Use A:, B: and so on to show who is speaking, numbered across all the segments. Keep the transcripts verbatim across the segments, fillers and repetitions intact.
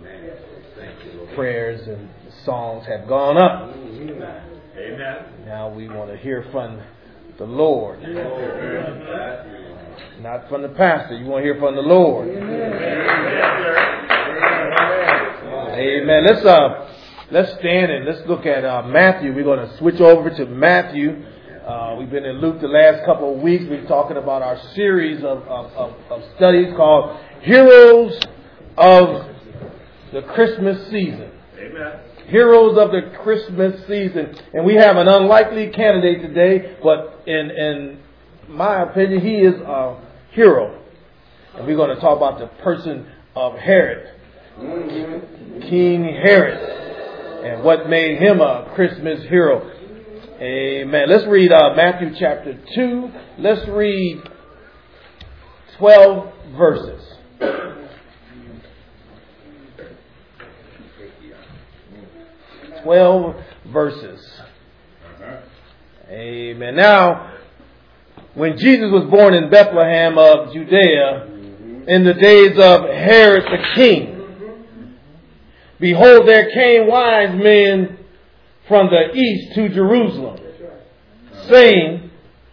A: Prayers and songs have gone up.
B: Amen.
A: Now we want to hear from the Lord. Not from the pastor. You want to hear from the Lord. Amen. Let's uh, let's stand and let's look at uh, Matthew. We're going to switch over to Matthew. Uh, we've been in Luke the last couple of weeks. We're talking about our series of, of, of, of studies called Heroes of the Christmas Season.
B: Amen.
A: Heroes of the Christmas Season. And we have an unlikely candidate today, but in, in my opinion, he is a hero. And we're going to talk about the person of Herod. King Herod. And what made him a Christmas hero. Amen. Let's read uh, Matthew chapter two. Let's read twelve verses. Twelve verses. Amen. Now, when Jesus was born in Bethlehem of Judea, in the days of Herod the king, behold, there came wise men from the east to Jerusalem, saying,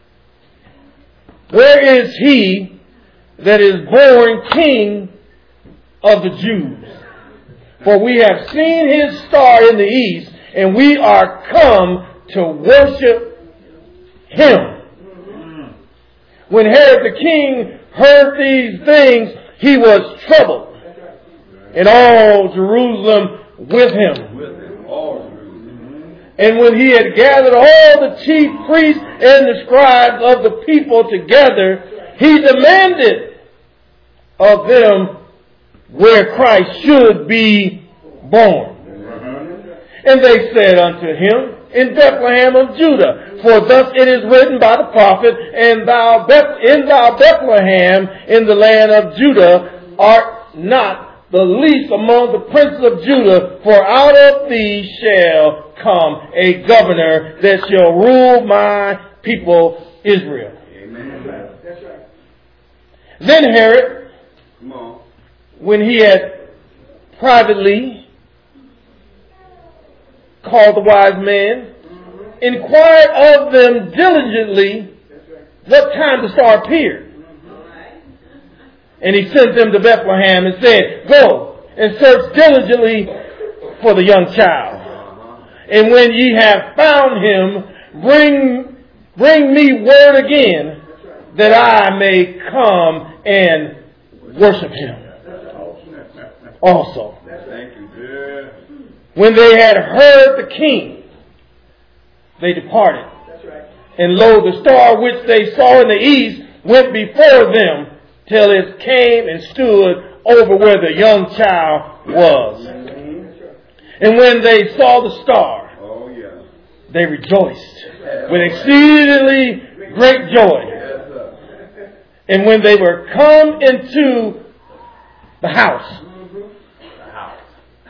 A: where is he that is born King of the Jews? For we have seen his star in the east, and we are come to worship him. When Herod the king heard these things, he was troubled, and all Jerusalem with him. And when he had gathered all the chief priests and the scribes of the people together, he demanded of them where Christ should be born. And they said unto him, in Bethlehem of Judah, for thus it is written by the prophet, and thou Beth- in thou Bethlehem in the land of Judah art not the least among the princes of Judah, for out of thee shall come a governor that shall rule my people Israel.
B: Amen.
C: That's right.
A: Then Herod,
B: Come on.
A: when he had privately called the wise men, inquired of them diligently what time the star appeared. And he sent them to Bethlehem and said, go and search diligently for the young child. And when ye have found him, bring, bring me word again that I may come and worship him also.
B: Thank you. Yeah.
A: When they had heard the king, they departed. And lo, the star which they saw in the east went before them till it came and stood over where the young child was. And when they saw the star,
B: Oh, yeah.
A: they rejoiced with exceedingly great joy.
B: Yes, sir.
A: And when they were come into the house,
B: The house.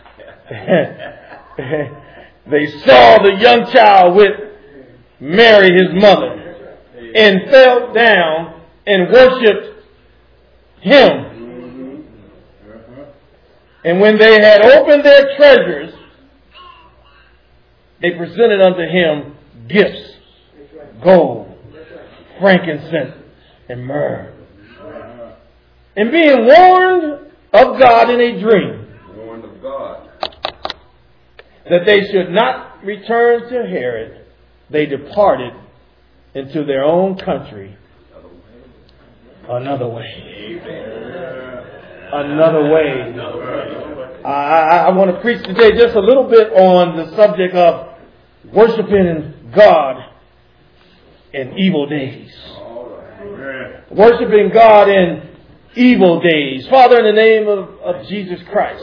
A: they saw the young child with Mary his mother, and fell down and worshipped him. And when they had opened their treasures, they presented unto him gifts, gold, frankincense, and myrrh. And being warned of God in a dream,
B: Warned of God.
A: that they should not return to Herod, they departed into their own country another way. Another way. I, I, I want to preach today just a little bit on the subject of worshiping God in evil days. Worshiping God in evil days. Father, in the name of, of Jesus Christ,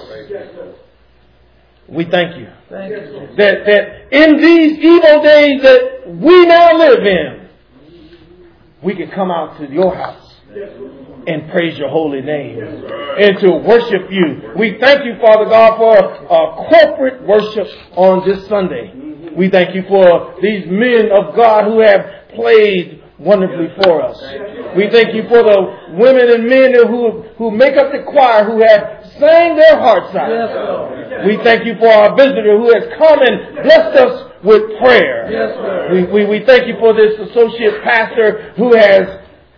A: we thank you.
C: Thank you.
A: That, that in these evil days that we now live in, we can come out to your house and praise your holy name and to worship you. We thank you, Father God, for a corporate worship on this Sunday. We thank you for these men of God who have played wonderfully for us. We thank you for the women and men who, who make up the choir, who have sang their hearts out. We thank you for our visitor who has come and blessed us with prayer.
C: Yes, sir.
A: We, we, we thank you for this associate pastor who has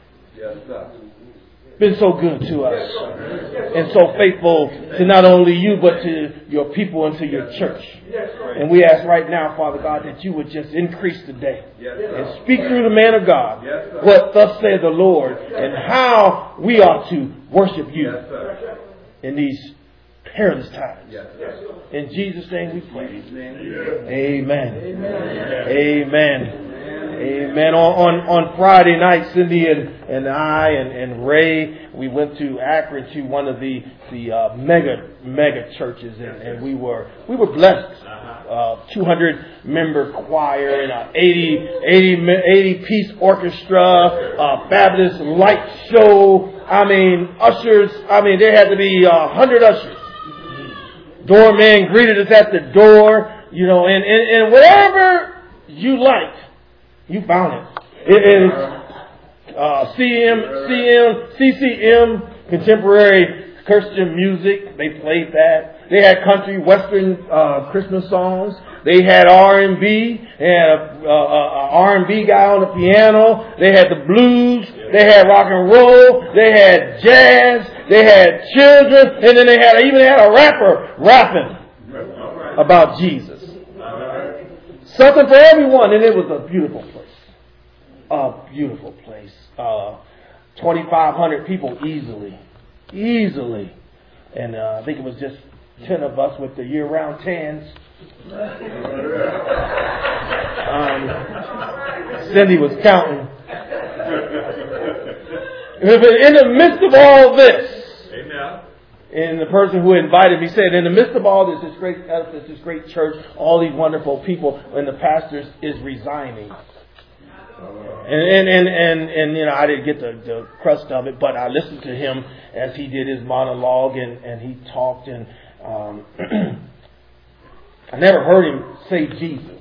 A: been so good to us and so faithful to not only you but to your people and to your church. And we ask right now, Father God, that you would just increase today and speak through the man of God what thus saith the Lord and how we ought to worship you in these perilous times. In Jesus' name we pray. Amen. Amen. Amen. On, on on Friday night, Cindy and, and I and, and Ray, we went to Akron to one of the the uh, mega mega churches, and, and we were we were blessed. Uh, two hundred member choir and a eighty piece orchestra, uh, fabulous light show. I mean, ushers. I mean, there had to be a uh, hundred ushers. Doorman greeted us at the door, you know, and, and, and whatever you liked, you found it. It is uh, C M, C M, C C M, contemporary Christian music. They played that. They had country, western uh, Christmas songs. They had R and B. They had a, a, a R and B guy on the piano. They had the blues. They had rock and roll. They had jazz. They had children. And then they had even had a rapper rapping about Jesus. Something for everyone. And it was a beautiful place. A beautiful place. Uh, twenty-five hundred people easily. Easily. And uh, I think it was just ten of us with the year-round tans. Um, Cindy was counting. In the midst of all this, Amen. And the person who invited me said, in the midst of all this, this great edifice, this great church, all these wonderful people, and the pastor is resigning. And, and, and, and, and, you know, I didn't get the, the crust of it, but I listened to him as he did his monologue, and, and he talked, and um, I never heard him say Jesus.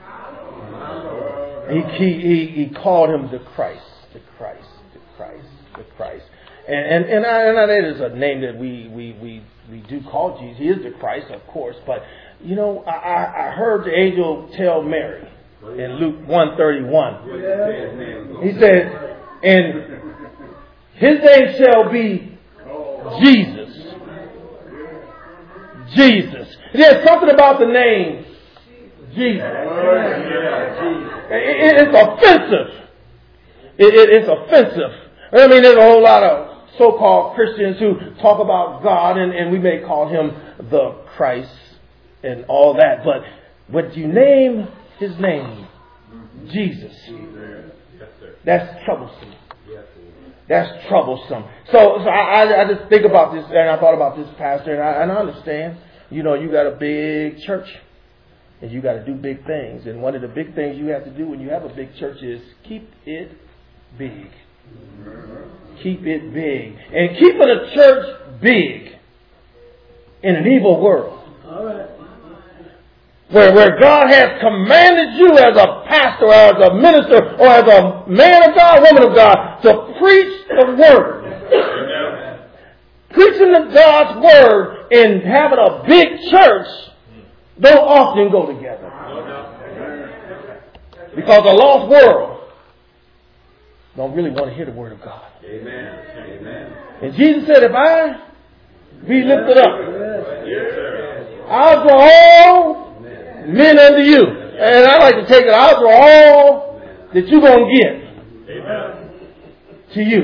A: He, he, he called him the Christ, the Christ, the Christ, the Christ. And, and, and, I, and that is a name that we, we, we, we do call Jesus. He is the Christ, of course, but, you know, I, I heard the angel tell Mary, in Luke one thirty-one. He said, and his name shall be Jesus. Jesus. There's something about the name Jesus. It's offensive. It's offensive. I mean, there's a whole lot of so-called Christians who talk about God, and, and we may call him the Christ and all that. But when you name his name, Jesus, that's troublesome. That's troublesome. So, so I, I just think about this, and I thought about this pastor, and I, and I understand. You know, you got a big church, and you got to do big things. And one of the big things you have to do when you have a big church is keep it big. Keep it big. And keeping a church big in an evil world. All right. Where, where God has commanded you as a pastor, or as a minister, or as a man of God, woman of God, to preach the Word. Amen. Preaching the God's Word and having a big church don't often go together. Because a lost world don't really want to hear the Word of God. Amen. Amen. And Jesus said, if I be lifted up, I'll draw all men unto you. And I like to take it, I'll draw all that you're going to get Amen. To you.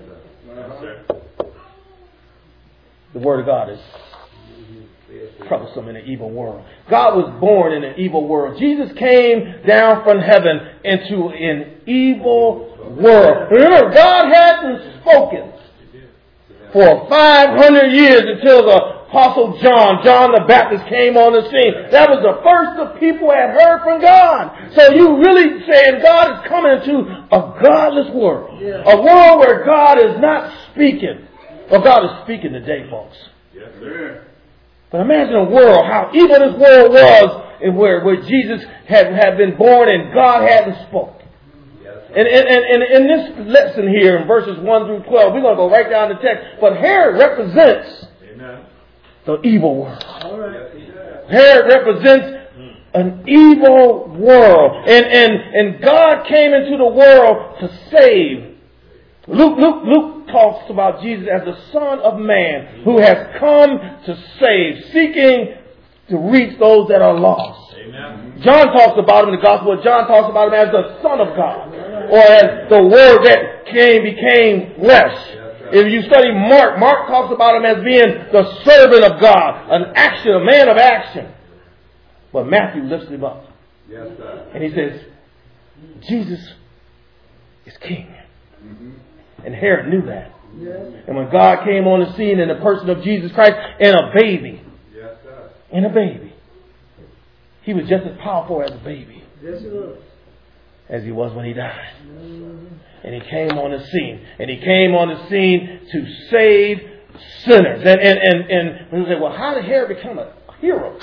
A: The Word of God is troublesome in an evil world. God was born in an evil world. Jesus came down from heaven into an evil world. Remember, God hadn't spoken for five hundred years until the Apostle John, John the Baptist came on the scene. That was the first the people had heard from God. So you really saying God is coming into a godless world. Yeah. A world where God is not speaking. Well, God is speaking today, folks. Yes, sir. But imagine a world, how evil this world was, and where, where Jesus had, had been born and God hadn't spoken. And in this lesson here in verses one through twelve, we're going to go right down the text. But Herod represents
B: Amen.
A: The evil world.
C: All right.
A: Herod represents an evil world. And, and, and God came into the world to save. Luke, Luke, Luke talks about Jesus as the Son of Man who has come to save, seeking to reach those that are lost.
B: Amen.
A: John talks about him in the Gospel of John talks about him as the Son of God, or as the Word that came became flesh. If you study Mark, Mark talks about him as being the servant of God, an action, a man of action. But Matthew lifts him up.
B: Yes, sir.
A: And he says, Jesus is king.
B: Mm-hmm.
A: And Herod knew that.
C: Yes.
A: And when God came on the scene in the person of Jesus Christ and a baby,
B: Yes, sir.
A: and a baby, he was just as powerful as a baby
C: Yes, it was.
A: as he was when he died. And he came on the scene. And he came on the scene to save sinners. And and and, and we say, well, how did Herod become a hero?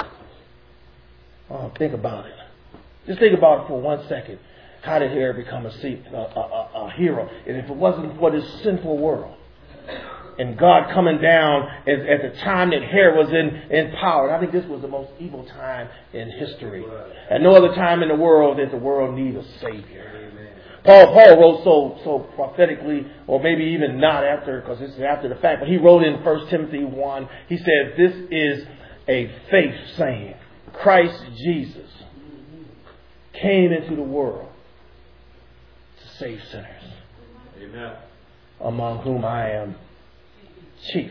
A: Oh, think about it. Just think about it for one second. How did Herod become a, a, a, a hero? And if it wasn't for this sinful world, and God coming down at, at the time that Herod was in, in power. And I think this was the most evil time in history. At no other time in the world did the world need a Savior. Paul Paul wrote so so prophetically, or maybe even not after, because this is after the fact, but he wrote in First Timothy one, he said, this is a faith saying. Christ Jesus came into the world to save sinners.
B: Amen.
A: Among whom I am chief.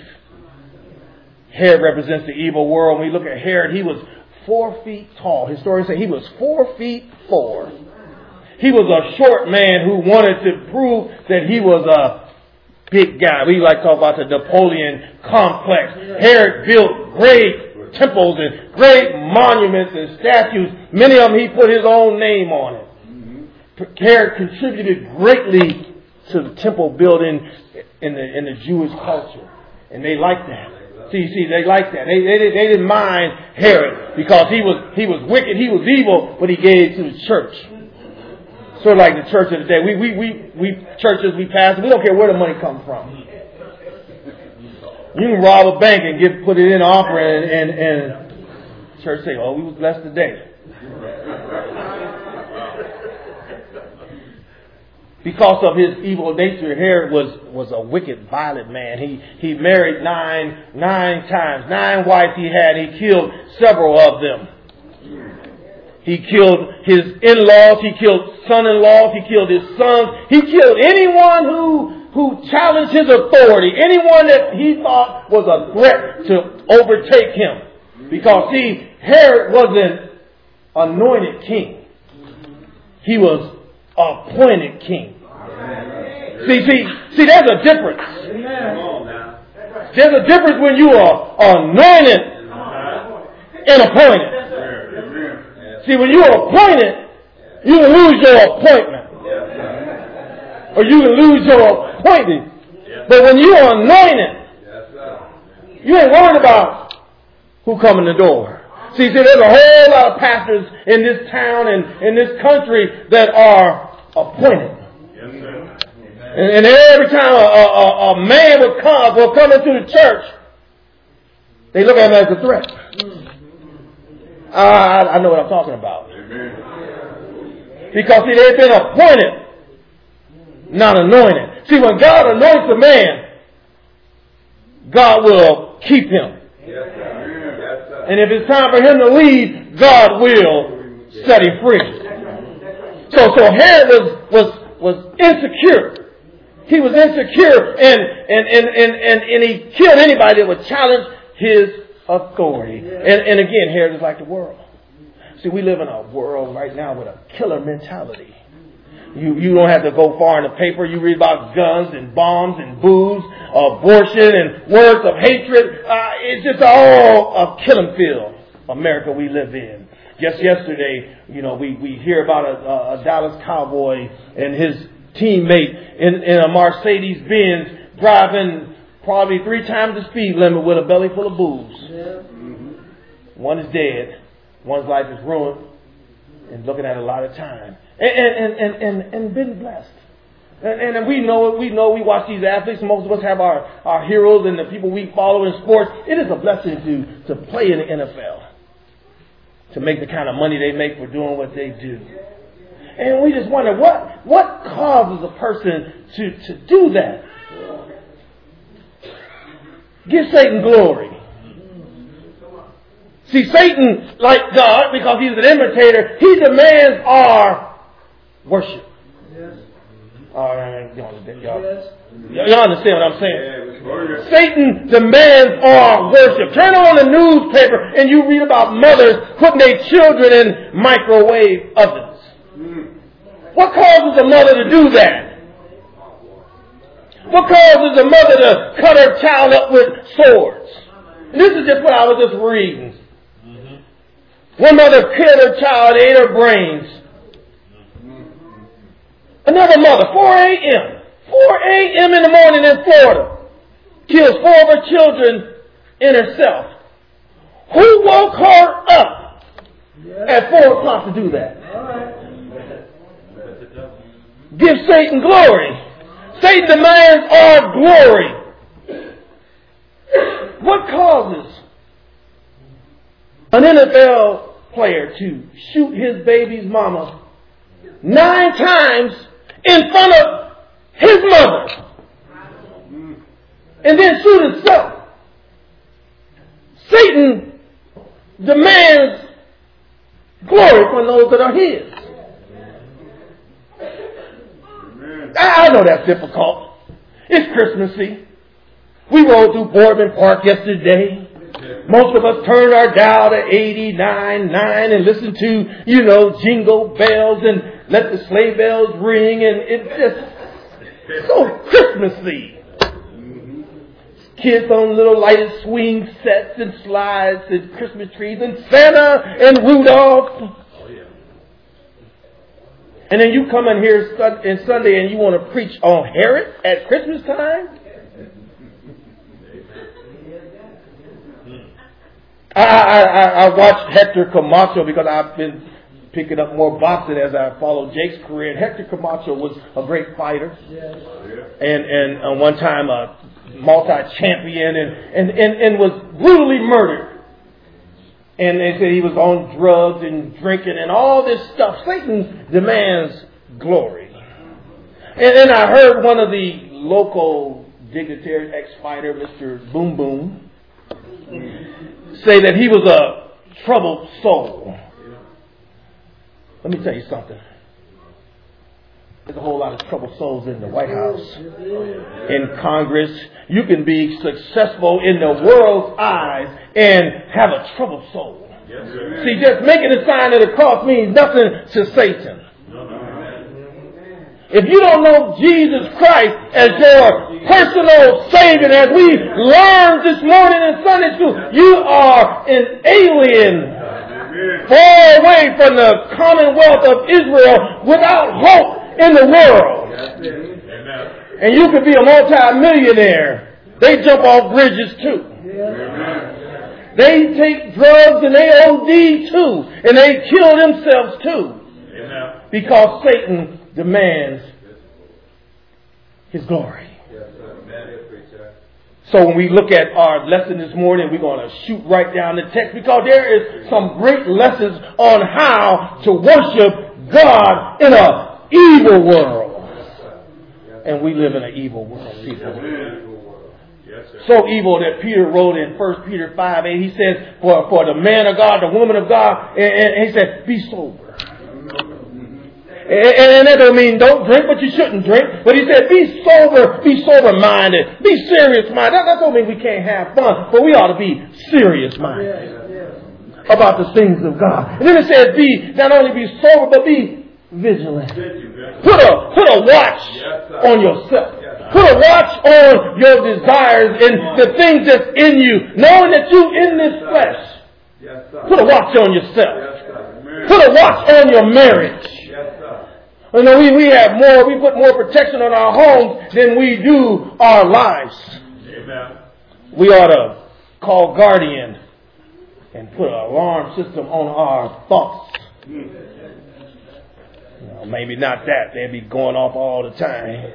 A: Herod represents the evil world. When we look at Herod, he was four feet tall. Historians say he was four feet four. He was a short man who wanted to prove that he was a big guy. We like to talk about the Napoleon complex. Herod built great temples and great monuments and statues. Many of them he put his own name on it. Herod contributed greatly to the temple building in the in the Jewish culture. And they liked that. See, see, they liked that. They, they, they didn't mind Herod because he was he was wicked, he was evil, but he gave to the church. Sort of like the church of the day. We we we we churches, we pastors, we don't care where the money comes from. You can rob a bank and get put it in an offering, and, and, and church say, "Oh, we was blessed today." Because of his evil nature, Herod was, was a wicked, violent man. He he married nine nine times, nine wives he had. He killed several of them. He killed his in-laws. He killed son-in-laws. He killed his sons. He killed anyone who who challenged his authority. Anyone that he thought was a threat to overtake him. Because see, Herod wasn't anointed king. He was appointed king. See, see, see, there's a difference. There's a difference when you are anointed and appointed. See, when you are appointed, you can lose your appointment. Or you can lose your appointment. But when you are anointed, you ain't worried about who come in the door. See, see, there's a whole lot of pastors in this town and in this country that are appointed. And, and every time a, a, a man will come, will come into the church, they look at him as a threat. Uh, I, I know what I'm talking about. Because see, they've been appointed, not anointed. See, when God anoints a man, God will keep him. And if it's time for him to leave, God will set him free. So, so Herod was, was, was insecure. He was insecure and, and, and, and, and, and he killed anybody that would challenge his authority. And, and again, Herod is like the world. See, we live in a world right now with a killer mentality. You, you don't have to go far in the paper. You read about guns and bombs and booze, abortion and words of hatred. Uh, it's just all a killing field, America we live in. Just yesterday, you know, we, we hear about a, a Dallas Cowboy and his teammate in, in a Mercedes-Benz driving probably three times the speed limit with a belly full of booze. Yeah. Mm-hmm. One is dead. One's life is ruined and looking at a lot of time. And, and, and, and, and been blessed. And, and we know it. We know we watch these athletes. Most of us have our, our heroes and the people we follow in sports. It is a blessing to, to play in the N F L. To make the kind of money they make for doing what they do. And we just wonder, what, what causes a person to, to do that? Give Satan glory. See, Satan, like God, because he's an imitator, he demands our worship. Yes. All right, y'all understand, y'all, y'all understand what I'm saying? Satan demands our worship. Turn on the newspaper and you read about mothers putting their children in microwave ovens. What causes a mother to do that? What causes a mother to cut her child up with swords? And this is just what I was just reading. One mother killed her child, ate her brains. Another mother, four a.m. four a.m. in the morning in Florida, kills four of her children and herself. Who woke her up at four o'clock to do that? Give Satan glory. Satan demands our glory. What causes an N F L player to shoot his baby's mama nine times in front of his mother and then shoot himself? Satan demands glory from those that are his. I know that's difficult. It's Christmassy. We rode through Boardman Park yesterday. Most of us turned our dial to eighty-nine point nine and listened to, you know, jingle bells and let the sleigh bells ring, and it's just so Christmassy. Kids on little lighted swing sets and slides and Christmas trees and Santa and Rudolph. And then you come in here in Sunday and you want to preach on Herod at Christmas time? I, I, I, I watched Hector Camacho because I've been picking up more boxing as I follow Jake's career. And Hector Camacho was a great fighter. Yes. And, and uh, one time a multi-champion and, and, and, and was brutally murdered. And they said he was on drugs and drinking and all this stuff. Satan demands glory. And then I heard one of the local dignitaries, ex-fighter, Mister Boom Boom, say that he was a troubled soul. Let me tell you something. There's a whole lot of troubled souls in the White House, in Congress. You can be successful in the world's eyes and have a troubled soul. Yes, see, just making the sign of the cross means nothing to Satan. If you don't know Jesus Christ as your personal Savior, as we learned this morning in Sunday school, you are an alien, far away from the commonwealth of Israel, without hope in the world. And you could be a multi-millionaire. They jump off bridges too. They take drugs and they O D too. And they kill themselves too. Because Satan demands his glory. So when we look at our lesson this morning, we're going to shoot right down the text because there is some great lessons on how to worship God in a evil world. And we live in an evil world, people. So evil that Peter wrote in First Peter five eight, he says, for, for the man of God, the woman of God, and, and he said, be sober. And, and that doesn't mean don't drink, but you shouldn't drink. But he said, be sober, be sober-minded, be serious-minded. That, that don't mean we can't have fun, but we ought to be serious-minded about the things of God. And then it says, be not only be sober, but be vigilant. Put a put a watch on yourself. Put a watch on your desires and the things that's in you, knowing that you in this flesh. Put a watch on yourself. Put a watch on your marriage. You know, we, we have more, we put more protection on our homes than we do our lives. Amen. We ought to call Guardian and put an alarm system on our thoughts. Well, maybe not that. They'd be going off all the time.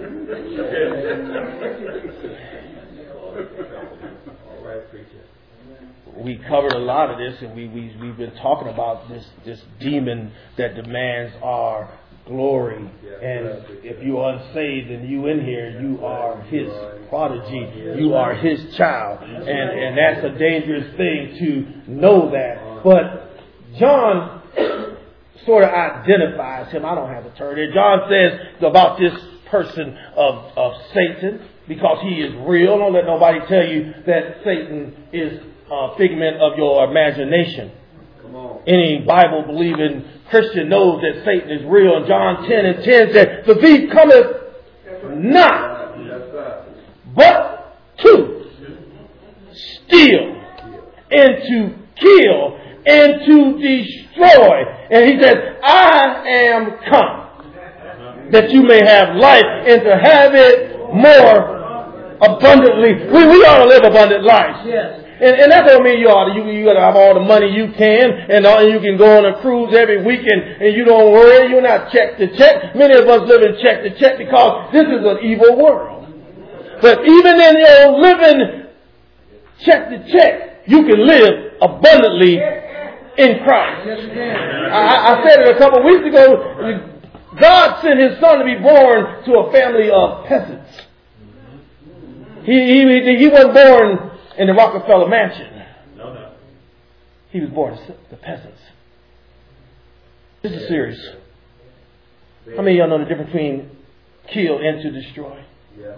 A: We covered a lot of this, and we, we, we've been talking about this, this demon that demands our glory. And if you're unsaved and you in here, you are his prodigy. You are his child. And, and that's a dangerous thing to know that. But John sort of identifies him. I don't have a turn there. John says about this person of, of Satan, because he is real. Don't let nobody tell you that Satan is a figment of your imagination. Come on. Any Bible-believing Christian knows that Satan is real. And John ten and ten said, the thief cometh not, but to steal, and to kill, and to destroy. And he says, I am come that you may have life and to have it more abundantly. We, we ought to live abundant lives. Yes. And, and that don't mean you ought to, you, you got to have all the money you can, and all, you can go on a cruise every weekend, and you don't worry, you're not check to check. Many of us live in check to check because this is an evil world. But even in your living check to check, you can live abundantly in Christ. I, I said it a couple of weeks ago. God sent his son to be born to a family of peasants. He, he, he wasn't born in the Rockefeller mansion. No, no. He was born to the peasants. This is serious. How many of y'all know the difference between kill and to destroy? Yes.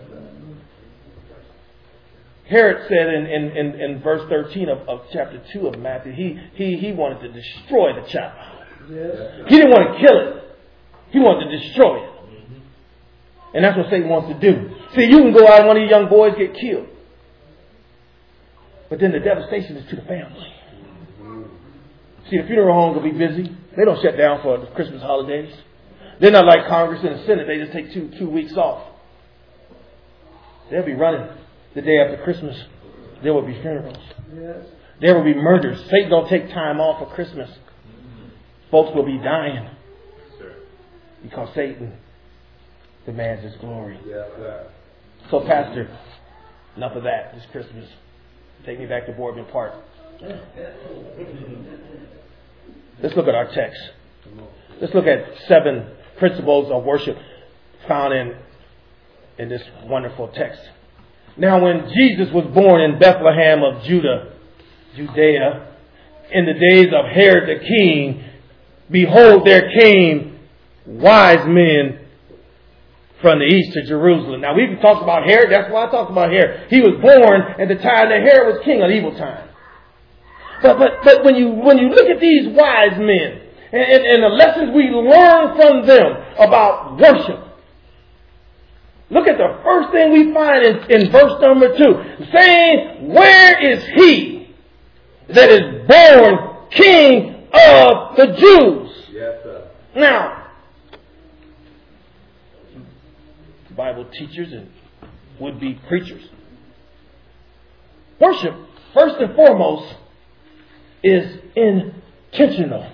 A: Herod said in, in, in, in verse thirteen of, of chapter two of Matthew, he, he, he wanted to destroy the child. Yes. He didn't want to kill it. He wanted to destroy it. And that's what Satan wants to do. See, you can go out and one of these young boys get killed. But then the devastation is to the family. See, the funeral homes will be busy. They don't shut down for the Christmas holidays. They're not like Congress and the Senate. They just take two, two weeks off. They'll be running the day after Christmas. There will be funerals. Yes. There will be murders. Satan don't take time off for Christmas. Folks will be dying. Because Satan demands his glory. Yes, sir. So, Pastor, enough of that this Christmas. Take me back to Boardman Park. Let's look at our text. Let's look at seven principles of worship found in, in this wonderful text. Now, when Jesus was born in Bethlehem of Judah, Judea, in the days of Herod the king, behold, there came wise men from the east to Jerusalem. Now, we've talked about Herod. That's why I talked about Herod. He was born at the time that Herod was king, an evil time. But but but when you when you look at these wise men and, and, and the lessons we learn from them about worship, look at the first thing we find in, in verse number two, saying, "Where is he that is born King of the Jews?" Yes, sir. Now, Bible teachers and would-be preachers. Worship, first and foremost, is intentional.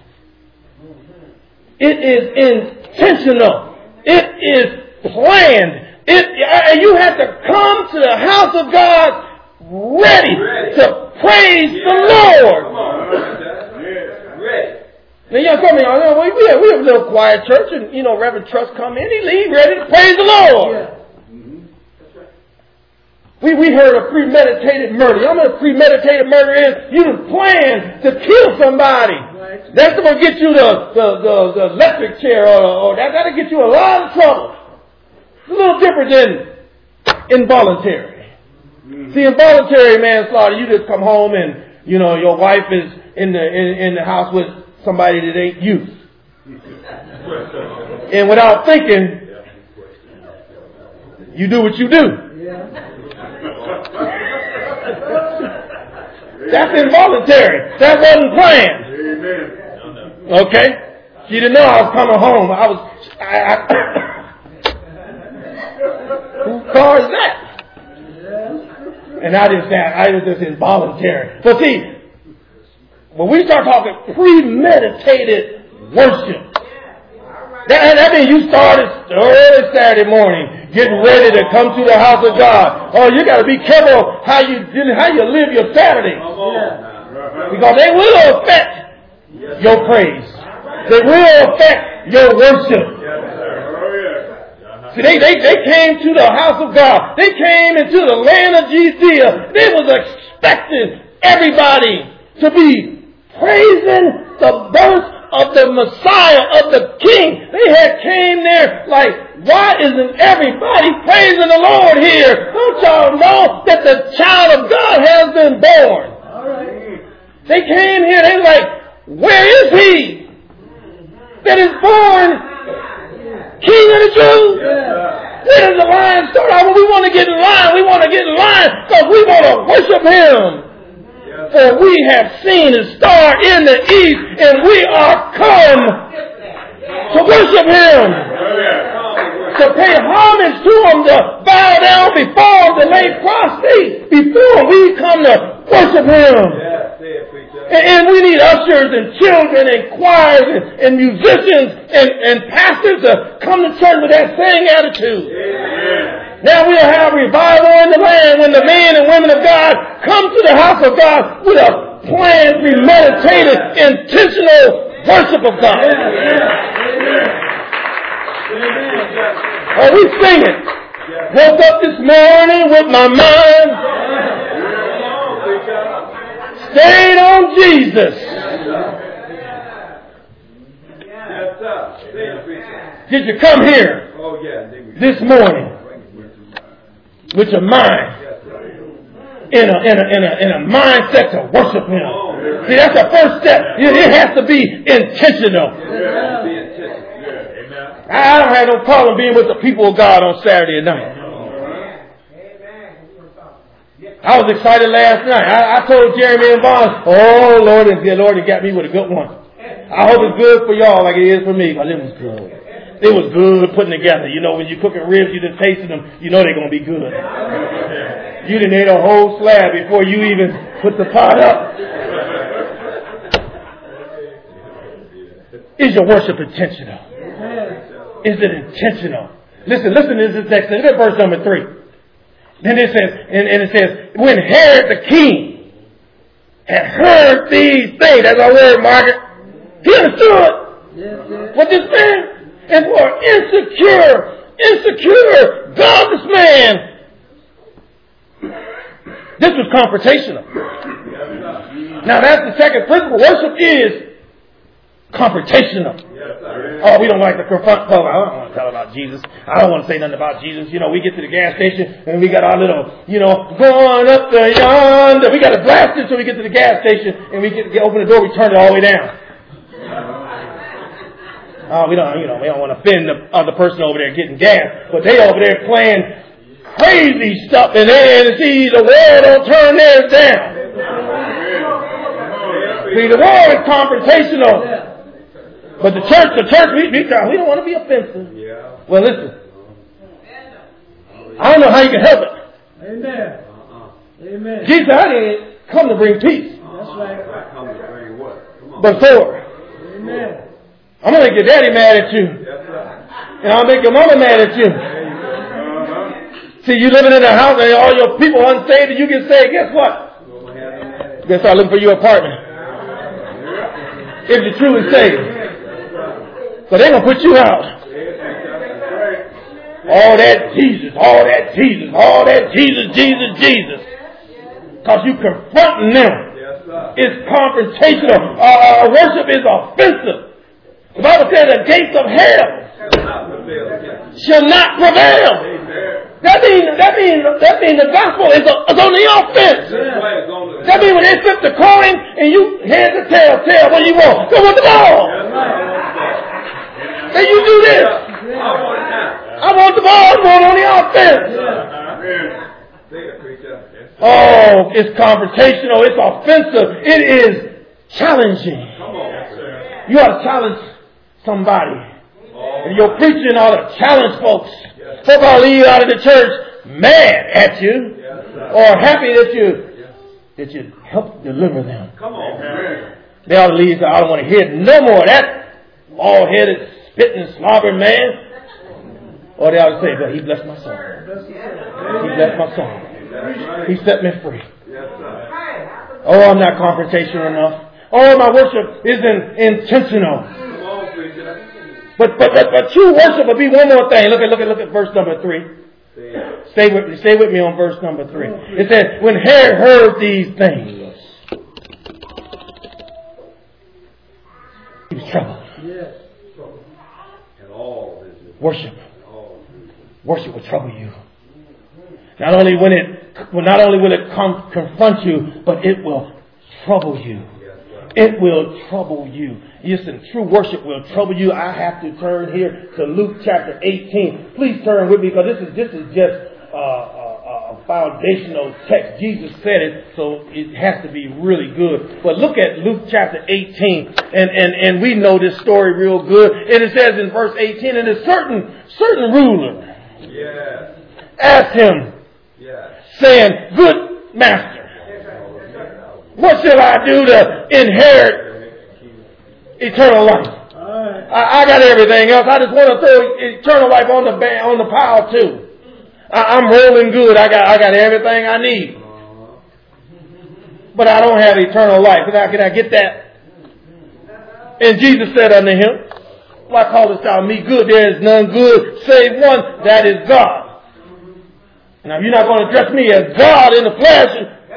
A: It is intentional. It is planned. It, and you have to come to the house of God ready, ready. to praise yeah. the Lord. Ready. Now, you know, some of y'all, we, we, have, we have a little quiet church, and, you know, Reverend Trust come in, he leave ready to praise the Lord. Yeah. Mm-hmm. That's right. We, we heard of premeditated murder. You know what premeditated murder is? You plan to kill somebody. Right. That's going to get you the, the, the, the electric chair, or, or that, that'll get you a lot of trouble. It's a little different than involuntary. Mm-hmm. See, involuntary manslaughter, you just come home and, you know, your wife is in the, in, in the house with somebody that ain't you. And without thinking, you do what you do. That's involuntary. That wasn't planned. Okay? She didn't know I was coming home. I was... I, I, whose car is that? And I didn't say, I was just involuntary. But see, when we start talking premeditated worship, That, that means you started early Saturday morning, getting ready to come to the house of God. Oh, you got to be careful how you how you live your Saturday, because they will affect your praise. They will affect your worship. See, they, they, they came to the house of God. They came into the land of Judea. They was expecting everybody to be praising the birth of the Messiah, of the King. They had came there like, why isn't everybody praising the Lord here? Don't y'all know that the child of God has been born? All right. They came here, they were like, where is he that is born King of the Jews? Yeah. Where does the line start out? When we want to get in line, we want to get in line because we want to worship him. For we have seen his star in the east, and we are come to worship him, to pay homage to him, to bow down before him, to lay prostrate before we come to worship him. And, and we need ushers and children and choirs and, and musicians and, and pastors to come to church with that same attitude. Amen. Now we'll have revival in the land when the men and women of God come to the house of God with a planned, premeditated, intentional worship of God. Are we singing? Woke up this morning with my mind stayed on Jesus. Did you come here this morning with your mind in a, in a, in a, in a mindset to worship him? See, that's the first step. It has to be intentional. I don't have no problem being with the people of God on Saturday night. I was excited last night. I, I told Jeremy and Vaughn, oh, Lord, and dear Lord, he got me with a good one. I hope it's good for y'all like it is for me, because it was good. It was good putting together. You know, when you're cooking ribs, you done tasted them, you know they're going to be good. You done ate a whole slab before you even put the pot up. Is your worship intentional? Is it intentional? Listen, listen to this text. Look at verse number three. Then it says, and, and it says, when Herod the king had heard these things, that's our word, Margaret, he understood yes, yes. what this meant. And for insecure, insecure, godless man, this was confrontational. Now that's the second principle. Worship is confrontational. Oh, we don't like to confront folks. I don't want to tell about Jesus. I don't want to say nothing about Jesus. You know, we get to the gas station and we got our little, you know, going up there yonder. We got to blast it so we get to the gas station and we get, get open the door. We turn it all the way down. Oh, we don't, you know, we don't want to offend the other person over there getting gas, but they over there playing crazy stuff, and then see the world don't turn theirs down. See, the world is confrontational, but the church, the church, we, we, we don't want to be offensive. Well, listen, I don't know how you can help it. Amen. Amen. Jesus, I didn't come to bring peace. That's right. I come to bring what? Come on. But sword. Amen. I'm going to make your daddy mad at you. And I'll make your mama mad at you. See, you living in a house and all your people unsaved and you get saved. Guess what? You better start looking for your apartment. If you're truly saved. So they're going to put you out. All that Jesus, all that Jesus, all that Jesus, Jesus, Jesus. Because you confronting them. It's confrontational. Uh, worship is offensive. The Bible says the gates of hell shall not prevail. That means that means that means the gospel is, a, is on the offense. That means when they flip the coin and you head the tail, tail, what do you want? Go with the ball. Then you do this. I want the ball. I'm going on the offense. Oh, it's confrontational. It's offensive. It is challenging. You ought to challenge somebody. And your preaching ought to challenge folks. Folk ought to leave out of the church mad at you or happy that you that you helped deliver them. Come on. They ought to leave. I don't want to hear no more of that all-headed spitting and slobbering man. Or they ought to say, but he blessed my soul. He blessed my soul. He set me free. Oh, I'm not confrontational enough. Oh, my worship isn't intentional. But but but, but true worship will be one more thing. Look at look at look at verse number three. Stay with me. Stay with me on verse number three. It says, when Herod heard these things, he was troubled.
B: Yes. And all
A: worship, worship will trouble you. Not only when it, well, not only will it come confront you, but it will trouble you. It will trouble you. Listen, true worship will trouble you. I have to turn here to Luke chapter eighteen. Please turn with me, because this is this is just uh, a, a foundational text. Jesus said it, so it has to be really good. But look at Luke chapter eighteen, and and and we know this story real good. And it says in verse eighteen, and a certain certain ruler
B: yes.
A: asked him,
B: yes.
A: saying, "Good master, what shall I do to inherit eternal life?"
B: Right.
A: I, I got everything else. I just want to throw eternal life on the ba- on the pile too. I, I'm rolling good. I got I got everything I need, but I don't have eternal life. Can I, can I get that? And Jesus said unto him, "Why callest thou me good? There is none good save one, that is God." Now, if you're not going to address me as God in the flesh,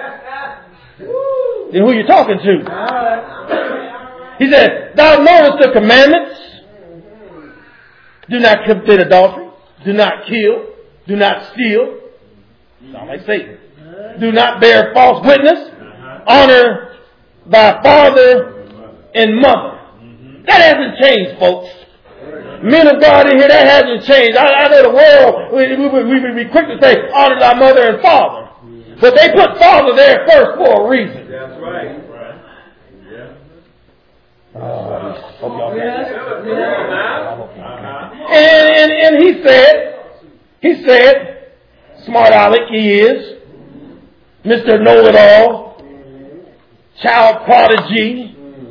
A: then who are you talking to? He said, "Thou knowest the commandments. Do not commit adultery. Do not kill. Do not steal." Sound like Satan. "Do not bear false witness. Honor thy father and mother." That hasn't changed, folks. Men of God in here, that hasn't changed. I, I know the world, we, we, we would be quick to say, honor thy mother and father. But they put father there first for a reason.
B: That's right. Right. Yeah.
A: Oh, hope y'all
B: Yeah.
A: and, and, and he said, he said, smart aleck he is, Mister Know-it-all, child prodigy.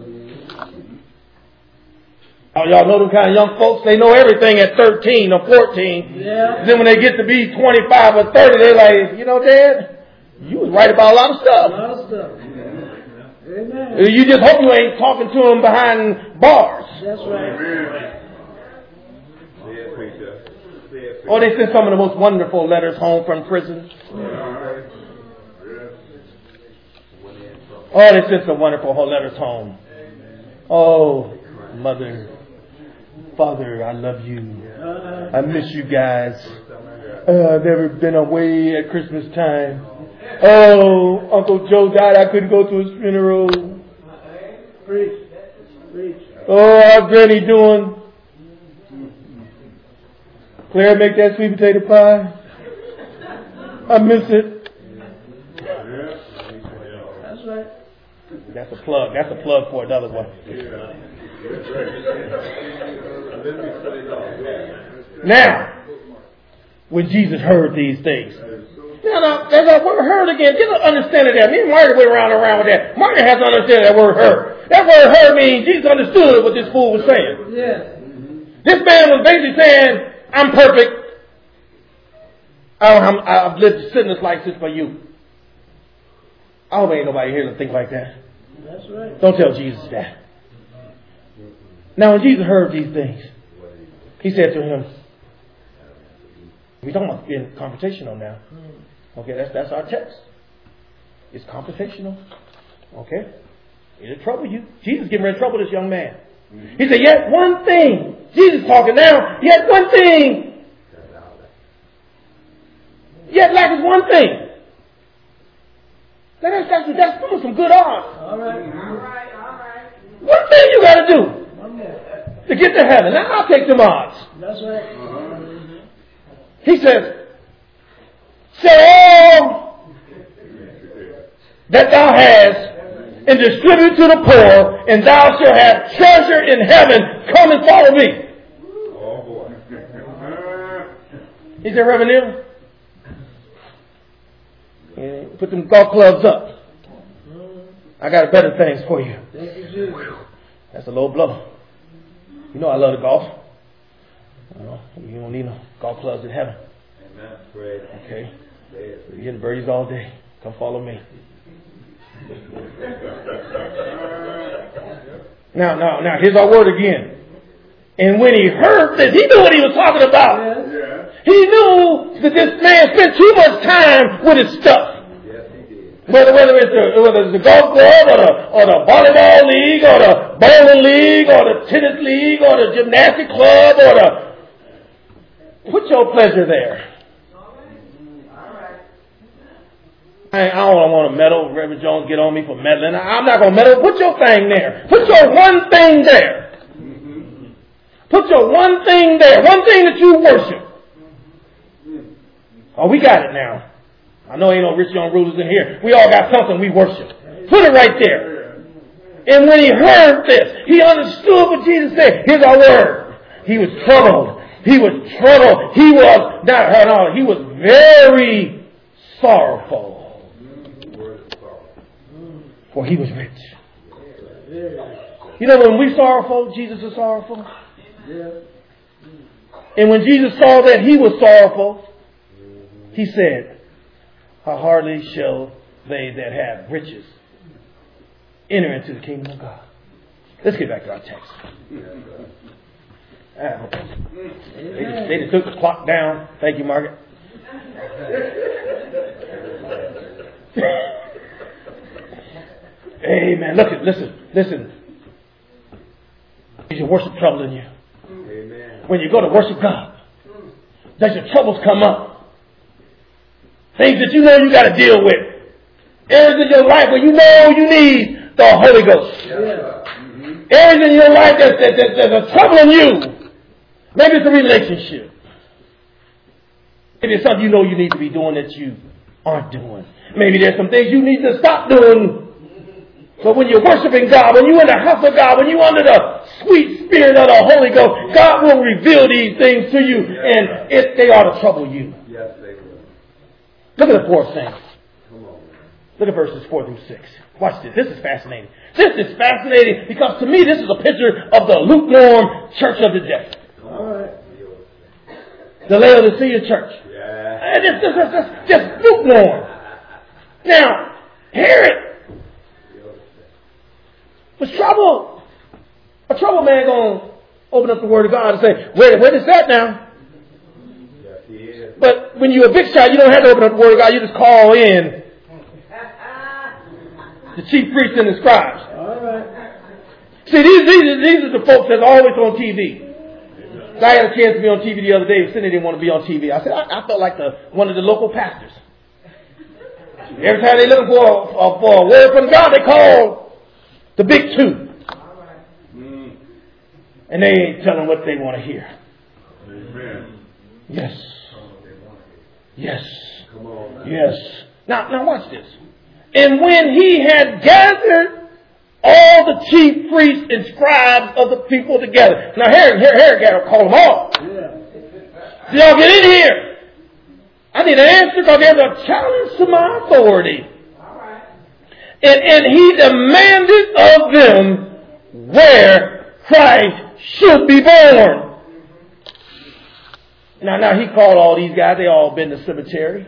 A: Oh, y'all know them kind of young folks? They know everything at thirteen or fourteen.
B: Yeah.
A: Then when they get to be twenty-five or thirty, they're like, you know, Dad, you was right about a lot of stuff.
B: A lot of stuff. Amen.
A: You just hope you ain't talking to them behind bars.
B: That's right.
A: Or they send some of the most wonderful letters home from prison. Oh, they send some wonderful letters home. Oh, mother, father, I love you. I miss you guys. Uh, I've never been away at Christmas time. Oh, Uncle Joe died. I couldn't go to his funeral.
B: Preach. Preach.
A: Oh, how's Granny doing? Claire, make that sweet potato pie. I miss it.
B: That's right.
A: That's a plug. That's a plug for another one. Now, when Jesus heard these things, now, now there's that word "heard" again. Get an understanding of that. Me and Marty went around and around with that. Marty has to understand that word "heard." That word "heard" means Jesus understood what this fool was saying.
B: Yes.
A: This man was basically saying, "I'm perfect. I don't, I've lived sinless life just for you." I hope ain't nobody here to think like that.
B: That's right.
A: Don't tell Jesus that. Now, when Jesus heard these things, he said to him, we're talking about being confrontational now. Okay, that's that's our text. It's confrontational. Okay? It'll trouble you. Jesus getting ready to trouble this young man. He said, yet one thing. Jesus talking now. Yet one thing. Yet lack is one thing. That's, that's, that's putting some good odds.
B: All right. All right. All right.
A: One thing you got to do
B: One more.
A: to get to heaven. Now I'll take them odds.
B: That's right. Uh-huh.
A: He says, sell all that thou hast and distribute to the poor, and thou shalt have treasure in heaven. Come and follow me.
B: Oh boy.
A: He said, Reverend Neal, yeah, put them golf clubs up. I got better things for you. That's a low blow. You know I love the golf. Well, you don't need no golf clubs in heaven.
B: Amen. Great.
A: Okay. You're getting birdies all day. Come follow me. Now, now, now, here's our word again. And when he heard this, he knew what he was talking about.
B: Yeah.
A: He knew that this man spent too much time with his stuff.
B: Yes, he did.
A: Whether, whether, it's the, whether it's the golf club or the, or the volleyball league or the bowling league or the tennis league or the gymnastic club or the... Put your pleasure there. I, I don't want to meddle. Reverend Jones get on me for meddling. I'm not going to meddle. Put your thing there. Put your one thing there. Put your one thing there. One thing that you worship. Oh, we got it now. I know ain't no rich young rulers in here. We all got something we worship. Put it right there. And when he heard this, he understood what Jesus said. Here's our word. He was troubled. He was troubled. He was not, no, he was very sorrowful. For he was rich. You know, when we sorrowful, Jesus is sorrowful. And when Jesus saw that he was sorrowful, he said, how hardly shall they that have riches enter into the kingdom of God. Let's get back to our text. Ah, they, just, they just took the clock down. Thank you, Margaret. Amen. Look, listen, listen. Is your worship troubling you?
B: Amen.
A: When you go to worship God, does your troubles come up? Things that you know you got to deal with. Areas in your life where you know you need the Holy Ghost.
B: Yeah. Mm-hmm.
A: Areas in your life that, that, that, that are troubling you. Maybe it's a relationship. Maybe it's something you know you need to be doing that you aren't doing. Maybe there's some things you need to stop doing. But when you're worshiping God, when you're in the house of God, when you're under the sweet spirit of the Holy Ghost, God will reveal these things to you, and it, they ought to trouble you.
B: Yes, they will.
A: Look at the fourth thing.
B: Come on.
A: Look at verses four through six. Watch this. This is fascinating. This is fascinating because to me this is a picture of the lukewarm church of the day.
B: All right.
A: The Laodicean church.
B: Yeah.
A: And it's just, just, just, just lukewarm. Now, Herod was troubled. A troubled man gonna open up the Word of God and say, where, where is that now?
B: Yes, he is.
A: But when you're a big shot, you don't have to open up the Word of God. You just call in the chief priests and the scribes.
B: All right.
A: See, these, these, these are the folks that's always on T V. So I had a chance to be on T V the other day. Cindy didn't want to be on T V. I said, I, I felt like the one of the local pastors. Every time they looking for a, a, for a word from God, they call the big two.
B: Mm.
A: And they ain't telling what they want to hear.
B: Amen.
A: Yes. Yes.
B: Come on, man.
A: Yes. Now, now watch this. And when he had gathered all the chief priests and scribes of the people together. Now, Herod, Herod got to call them all.
B: Yeah.
A: So y'all get in here. I need an answer because there's a challenge to my authority.
B: All right.
A: And, and he demanded of them where Christ should be born. Now, now he called all these guys. They all been to cemetery.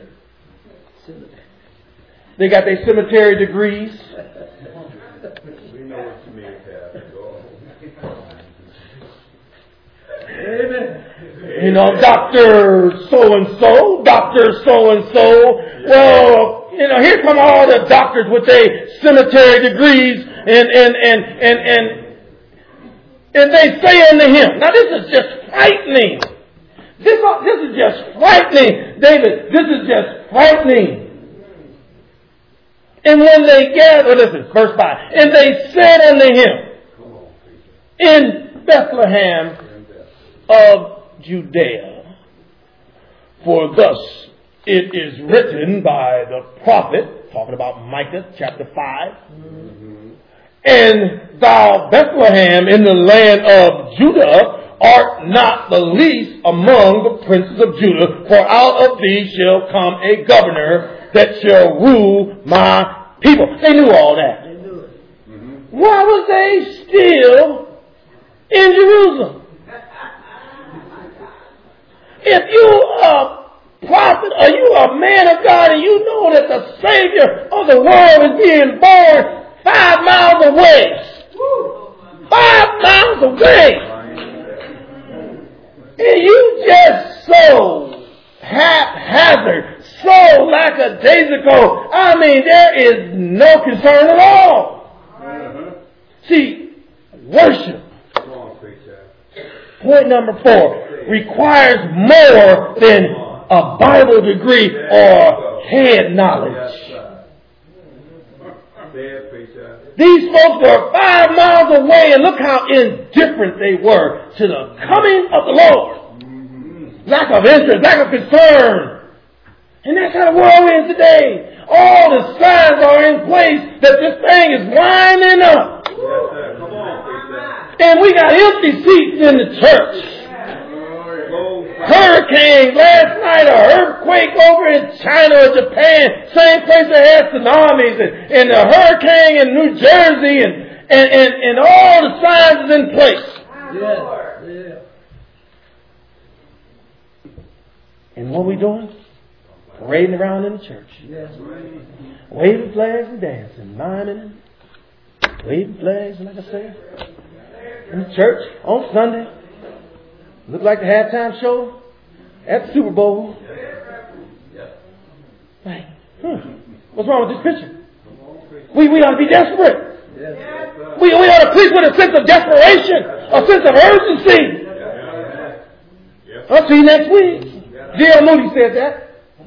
A: They got their cemetery degrees.
B: We know what you mean, Pastor. Go on.
A: Amen. You know, Doctor so-and-so, Doctor so-and-so. Well, you know, here come all the doctors with their cemetery degrees and, and, and, and, and, and they say unto him. Now this is just frightening. This, this is just frightening. David, this is just frightening. And when they gathered, listen, verse five, and they said unto him, in Bethlehem of Judea, for thus it is written by the prophet, talking about Micah chapter five, mm-hmm. and thou Bethlehem in the land of Judah art not the least among the princes of Judah, for out of thee shall come a governor that shall rule my people. They knew all that.
B: They knew it. Mm-hmm.
A: Why was they still in Jerusalem? If you are a prophet or you are a man of God and you know that the Savior of the world is being born five miles away, five miles away, and you just so haphazard, so lackadaisical, I mean, there is no concern at all. Uh-huh. See, worship, point number four, requires more than a Bible degree or head knowledge. These folks were five miles away, and look how indifferent they were to the coming of the Lord. Lack of interest, lack of concern. And that's how the world is today. All the signs are in place that this thing is winding up. And we got empty seats in the church. Hurricane last night, a earthquake over in China or Japan, same place that had tsunamis, and, and a hurricane in New Jersey, and, and, and, and all the signs is in place. Yeah. Yeah. And what we doing? Parading around in the church. Yes. Waving flags and dancing, miming, waving flags, like I say, in the church on Sunday. Look like the halftime show at the Super Bowl. Like, hmm, what's wrong with this picture? We, we ought to be desperate. We, we ought to preach with a sense of desperation, a sense of urgency. I'll see you next week. J L Moody said that.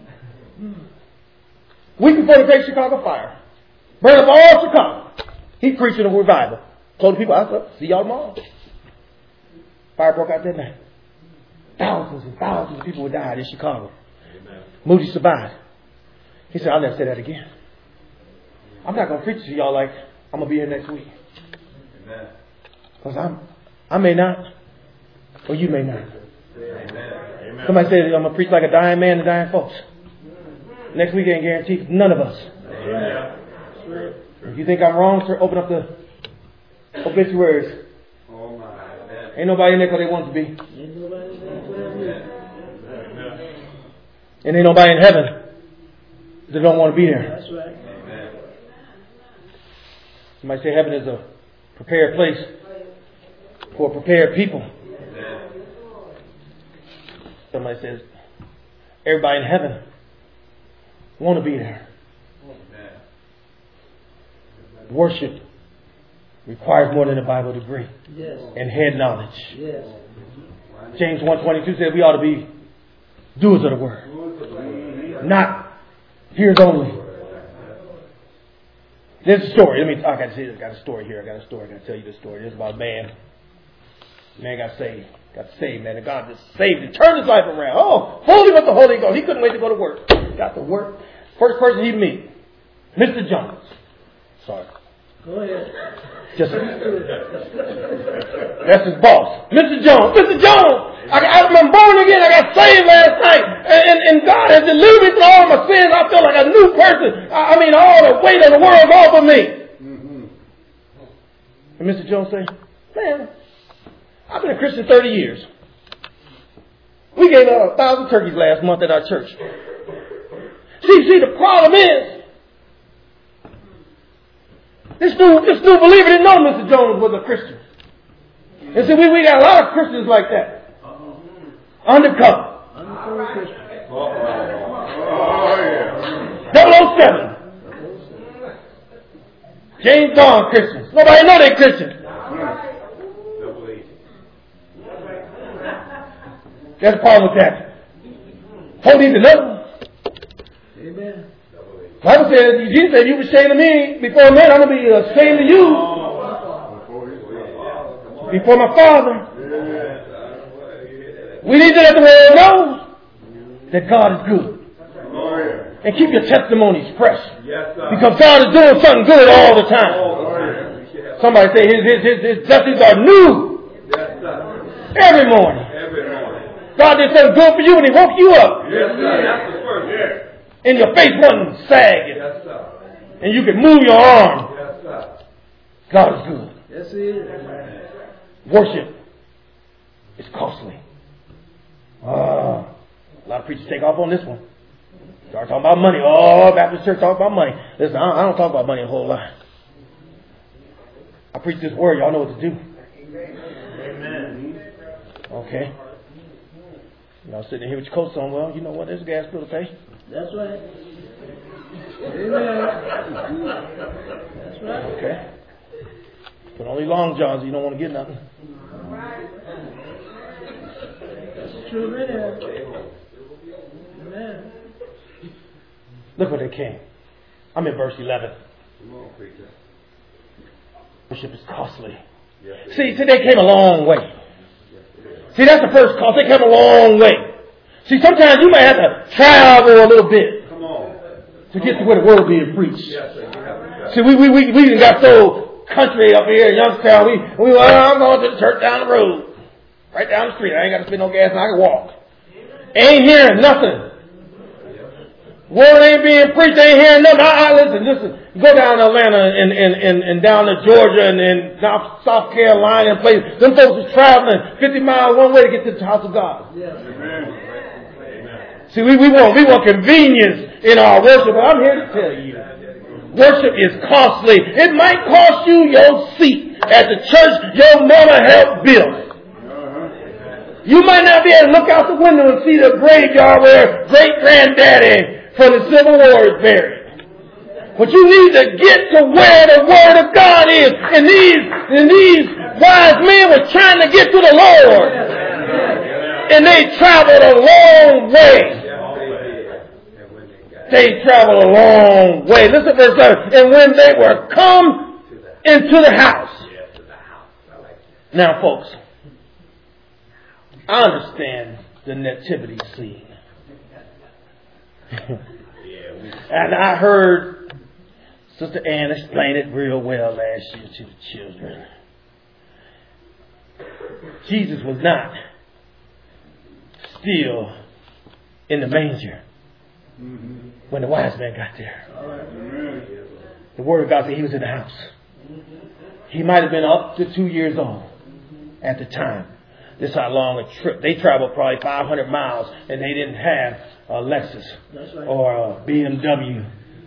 A: Week before the Great Chicago Fire. Burn up all Chicago. He preaching a revival. Told the people, I'll see y'all tomorrow. Fire broke out that night. Thousands and thousands of people would die in Chicago. Amen. Moody survived. He said, I'll never say that again. I'm not going to preach to y'all like I'm going to be here next week. Because I'm, I may not, or you may not. Amen. Somebody said I'm going to preach like a dying man to dying folks. Next week ain't guaranteed. None of us. Amen. If you think I'm wrong, sir, open up the obituaries. Oh my. Ain't nobody in there because they want to be. And ain't nobody in heaven that don't want to be there. That's right. Somebody say heaven is a prepared place for prepared people. Somebody says everybody in heaven want to be there. Worship requires more than a Bible degree yes. and head knowledge. Yes. James one twenty-two said we ought to be doers of the word, not hearers only. There's a story. Let me. I got to say, I got a story here. I got a story. I got to tell you this story. It's about a man. Man got saved. Got saved, man. And God just saved him. Turned his life around. Oh, holy with the Holy Ghost. He couldn't wait to go to work. Got to work. First person he meet, Mister Jones. Sorry. Go ahead. Just that's his boss, Mister Jones. Mister Jones, I, I'm born again. I got saved last night, and, and, and God has delivered me from all my sins. I feel like a new person. I, I mean, all the weight of the world off of me. Mm-hmm. And Mister Jones say, "Man, I've been a Christian thirty years. We gave out a thousand turkeys last month at our church. See, see, the problem is." This new, this new believer didn't know Mister Jones was a Christian. And so we, we got a lot of Christians like that. Undercover. Undercover Christian. double oh seven. James Bond Christians. Nobody know they're Christians. That's the problem with that. Holding to nothing. Amen. The Bible says, Jesus said, if you be ashamed of me before men, I'm going to be ashamed of you before my Father. We need to let the world know that God is good. And keep your testimonies fresh. Because God is doing something good all the time. Somebody say his, his, his, his blessings are new every morning. God did something good for you when He woke you up. And your face wasn't sagging. Yes, and you can move your arm. Yes, God is good. Yes, He is. Worship is costly. Uh, a lot of preachers take off on this one. Start talking about money. Oh, Baptist church talk about money. Listen, I don't talk about money a whole lot. I preach this word. Y'all know what to do. Amen. Okay. Y'all sitting here with your coats on. Well, you know what? There's a gas bill to pay.
C: That's right. Amen. That's right.
A: Okay. But only long johns, you don't want to get nothing.
C: That's true, man. Amen.
A: Look where they came. I'm in verse eleven. Worship is costly. See, see, they came a long way. See, that's the first cost. They came a long way. See, sometimes you may have to travel a little bit to get to where the word being preached. See, we we we we got so country up here in Youngstown. We we well, I'm going to the church down the road, right down the street. I ain't got to spend no gas, and I can walk. Ain't hearing nothing. Word ain't being preached. Ain't hearing nothing. I, I listen. Listen. Go down to Atlanta and and and, and down to Georgia and, and South South Carolina and places. Them folks are traveling fifty miles one way to get to the house of God. Yeah. See, we, we want we want convenience in our worship, but I'm here to tell you, worship is costly. It might cost you your seat at the church your mama helped build. You might not be able to look out the window and see the graveyard where great granddaddy from the Civil War is buried. But you need to get to where the Word of God is. And these and these wise men were trying to get to the Lord. And they traveled a long way. They traveled a long way. Listen to verse seven. And when they were come into the house. Now, folks, I understand the nativity scene. And I heard Sister Ann explain it real well last year to the children. Jesus was not still in the manger when the wise man got there. The Word of God said he was in the house. He might have been up to two years old at the time. This is how long a trip. They traveled probably five hundred miles and they didn't have a Lexus right. or a B M W.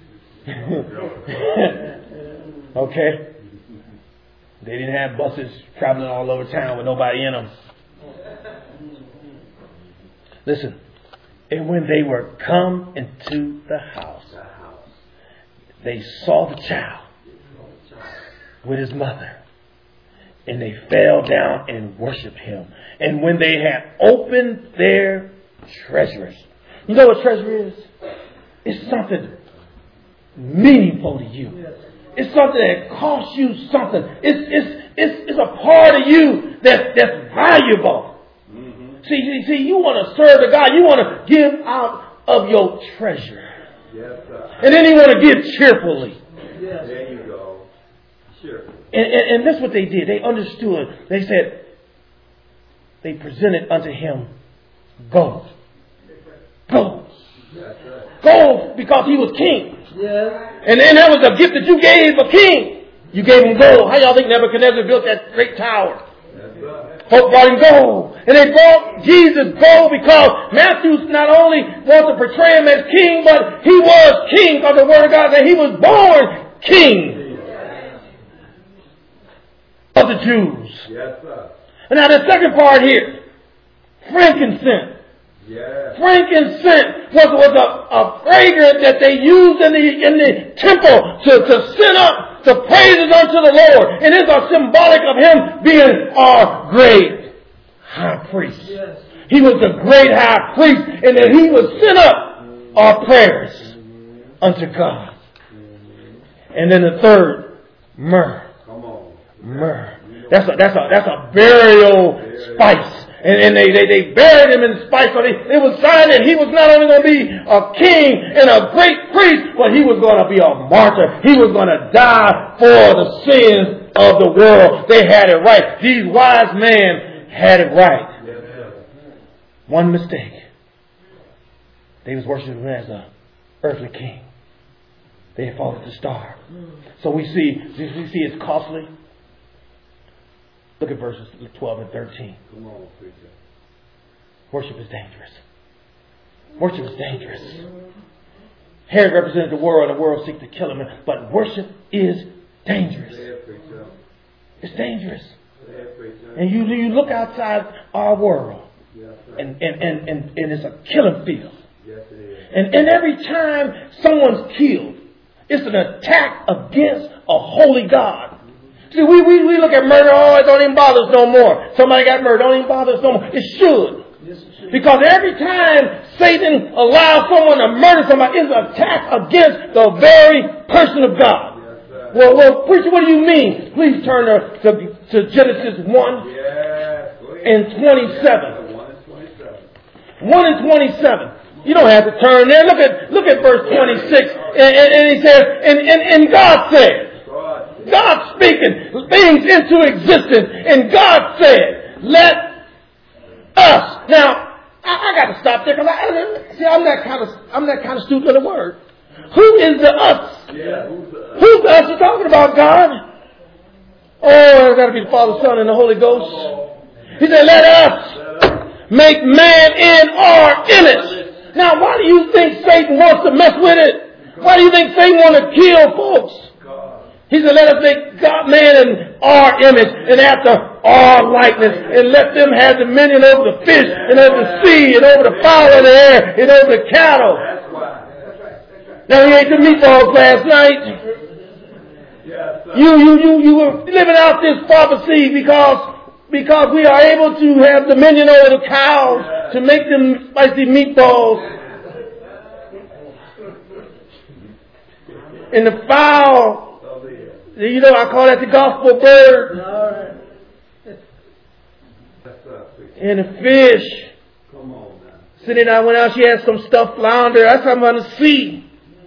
A: Okay? They didn't have buses traveling all over town with nobody in them. Listen. And when they were come into the house, they saw the child with his mother. And they fell down and worshiped him. And when they had opened their treasures. You know what treasure is? It's something meaningful to you. It's something that costs you something. It's it's it's, it's a part of you that's that's valuable. Mm-hmm. See, see, see, you want to serve the God. You want to give out of your treasure. Yes, sir. And then you want to give cheerfully. Yes. There you go. Sure. And, and, and that's what they did. They understood. They said, they presented unto him gold. Gold. Gold because he was king. Yeah. And then that was a gift that you gave a king. You gave him gold. How y'all think Nebuchadnezzar built that great tower? Folk brought him gold. And they brought Jesus gold because Matthew not only wants to portray him as king, but he was king because the Word of God said he was born king of the Jews. Yes, sir. And now the second part here, frankincense. Yes. Frankincense was, was a, a fragrance that they used in the in the temple to, to send up the praises unto the Lord. And it's a symbolic of him being our great high priest. Yes. He was the great high priest, and that he would send up our prayers unto God. And then the third, myrrh. Myrrh. That's a that's a that's a burial spice. And, and they, they, they buried him in spice. So they, it was signed that he was not only going to be a king and a great priest, but he was going to be a martyr. He was going to die for the sins of the world. They had it right. These wise men had it right. One mistake. They was worshiping him as an earthly king. They had fallen to the star. So we see, we see it's costly. Look at verses twelve and thirteen. Worship is dangerous. Worship is dangerous. Herod represented the world, and the world seeks to kill him. But worship is dangerous. It's dangerous. And you, you look outside our world, and, and, and, and, and it's a killing field. And, and every time someone's killed, it's an attack against a holy God. See, we, we, we look at murder, oh, it don't even bother us no more. Somebody got murdered, don't even bother us no more. It should. Because every time Satan allows someone to murder somebody, it's an attack against the very person of God. Yes, well, well, preacher, what do you mean? Please turn to, to, to Genesis one yes, and twenty-seven. one and twenty-seven. You don't have to turn there. Look at look at verse twenty-six. And, and, and he says, and, and, and God said, God speaking things into existence. And God said, let us. Now, I, I got to stop there because I, see, I'm that kind of I'm that kind of student of the word. Who is the us? Yeah, who's the us? Who's the us you're talking about, God? Oh, it's got to be the Father, Son, and the Holy Ghost. He said, let us make man in our image. Now, why do you think Satan wants to mess with it? Why do you think Satan wants to kill folks? He said, let us make God, man in our image and after our likeness, and let them have dominion over the fish and over the sea and over the fowl of the air and over the cattle. Now, you ate the meatballs last night. You, you, you, you were living out this prophecy because, because we are able to have dominion over the cows to make them spicy meatballs. And the fowl, you know, I call that the gospel bird. And the fish. Sitting down, went out, she had some stuffed flounder. That's what I'm going to see.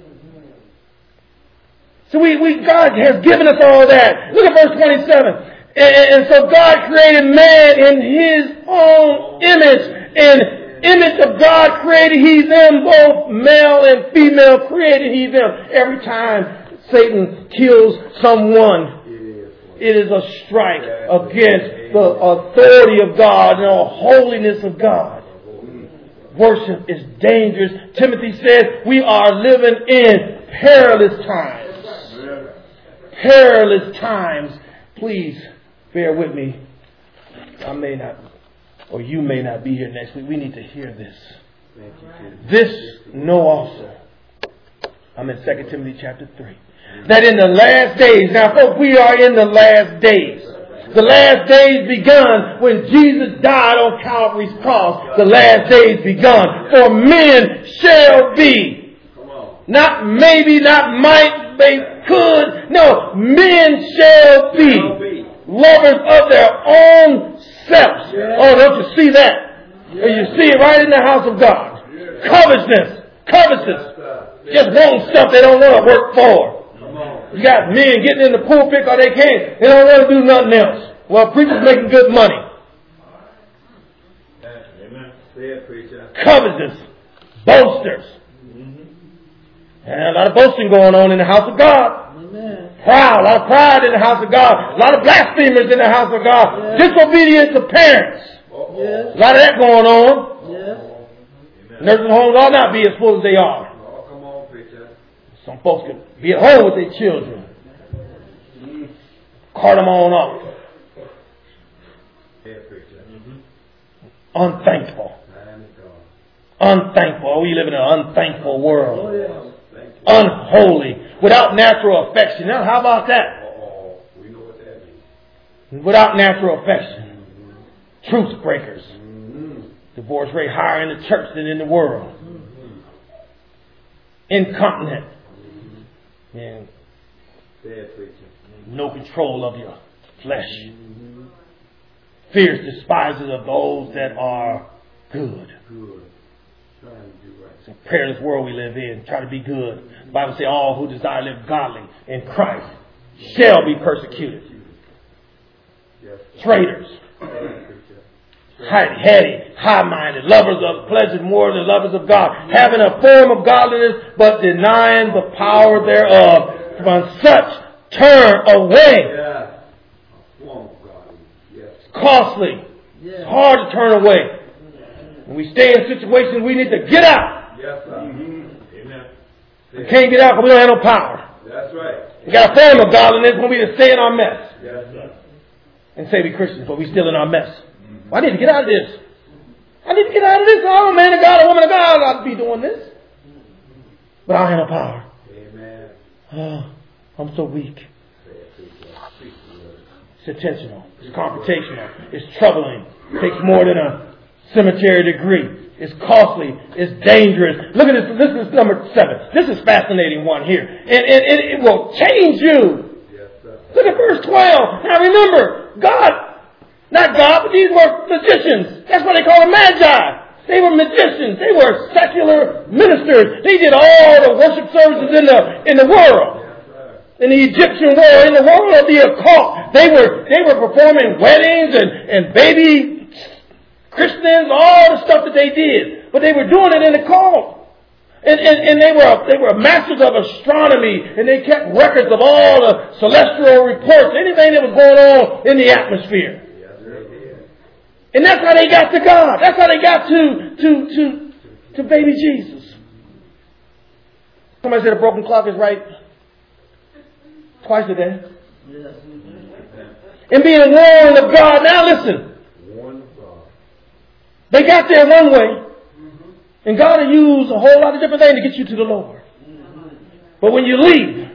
A: So we, we, God has given us all that. Look at verse twenty-seven. And, and so God created man in His own image. And image of God created He them, both male and female created He them. Every time Satan kills someone, it is a strike against the authority of God and the holiness of God. Worship is dangerous. Timothy says we are living in perilous times. Perilous times. Please bear with me. I may not, or you may not be here next week. We need to hear this. This know also. I'm in Second Timothy chapter three. That in the last days, now folks, we are in the last days. The last days begun when Jesus died on Calvary's cross. The last days begun. For men shall be. Not maybe, not might, they could. No, men shall be lovers of their own selves. Oh, don't you see that? You see it right in the house of God. Covetousness. Covetousness. Just wanting stuff they don't want to work for. You got men getting in the pulpit because they can't. They don't want to do nothing else. Well, preachers making good money. Covetous. Boasters. And a lot of boasting going on in the house of God. Proud. A lot of pride in the house of God. A lot of blasphemers in the house of God. Disobedience to parents. A lot of that going on. Nursing homes ought not be as full as they are. Some folks could be at home with their children. Cart them on off. Unthankful. Unthankful. We live in an unthankful world. Unholy. Without natural affection. Now, how about that? Without natural affection. Truce breakers. Divorce rate higher in the church than in the world. Incontinent. And no control of your flesh. Fierce despisers of those that are good. It's a perilous world we live in. Try to be good. The Bible says all who desire to live godly in Christ shall be persecuted. Traitors. Heady, high-minded, lovers of pleasure more than lovers of God, having a form of godliness, but denying the power thereof. From such turn away. It's costly. It's hard to turn away. When we stay in situations, we need to get out.
B: Yes, sir. Mm-hmm. Amen.
A: We can't get out because we don't have no power.
B: That's right.
A: We got a form of godliness when we just stay in our mess.
B: Yes, sir.
A: And say we're Christians, but we still in our mess. Mm-hmm. Well, I need to get out of this. I need to get out of this. I'm a man of God, a woman of God. I'll be doing this. But I don't have no power.
B: Amen.
A: Oh, I'm so weak. It's intentional. It's confrontational. It's troubling. It takes more than a cemetery degree. It's costly. It's dangerous. Look at this. This is number seven. This is a fascinating one here. And, and, and it will change you.
B: Yes, sir.
A: Look at verse twelve. Now remember, God, not God, but these were magicians. That's why they call them magi. They were magicians. They were secular ministers. They did all the worship services in the in the world. In the Egyptian world, in the world of the occult, they were they were performing weddings and, and baby christenings, all the stuff that they did. But they were doing it in the occult. And, and, and they were they were masters of astronomy, and they kept records of all the celestial reports, anything that was going on in the atmosphere. And that's how they got to God. That's how they got to to to to baby Jesus. Somebody said a broken clock is right twice a day. And being warned of God. Now listen. They got there one way. And God will use a whole lot of different things to get you to the Lord. But when you leave.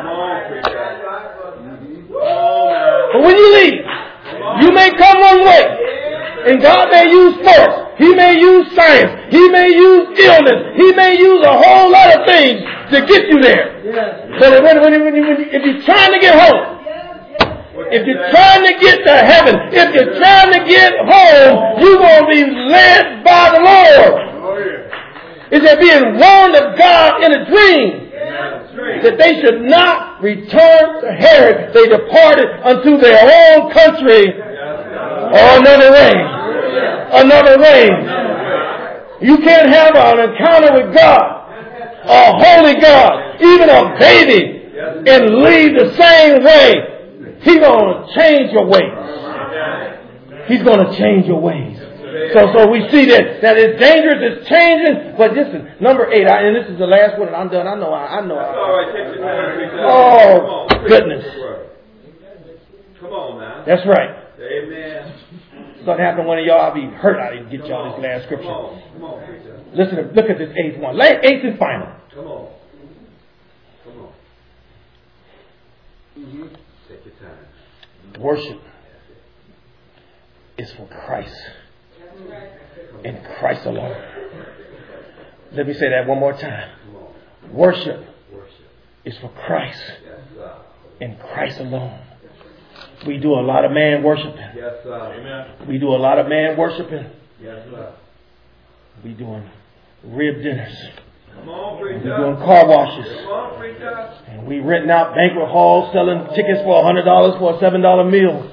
A: But when you leave, you may come one way. And God may use force. He may use science. He may use illness. He may use a whole lot of things to get you there. So that when, when, when, when, if you're trying to get home, if you're trying to get to heaven, if you're trying to get home, you're going to be led by the Lord. Is that being warned of God in a dream that they should not return to Herod. They departed unto their own country. Or another way. Another way. You can't have an encounter with God, a holy God, even a baby, and leave the same way. He's going to change your ways. He's going to change your ways. So, so we see that, that it's dangerous, it's changing. But listen, number eight, I, and this is the last one, and I'm done. I know, I, I know. I, oh, goodness.
B: Come on now.
A: That's right.
B: Amen.
A: Something happened to one of y'all, I'll be hurt. I didn't get y'all this last scripture.
B: Come on, come on, preacher.
A: Listen, look at this eighth one. Eighth and final.
B: Come on. Come on. Mm-hmm. Take your time.
A: Worship is for Christ. And Christ alone. Let me say that one more time. Worship is for Christ. And Christ alone. We do a lot of man worshiping.
B: Yes, sir. Amen.
A: We do a lot of man worshiping.
B: Yes, sir.
A: We doing rib dinners.
B: Come on, preacher.
A: We doing car washes.
B: Come on, preacher.
A: And we renting out banquet halls, selling tickets for a hundred dollars for a seven dollar meal.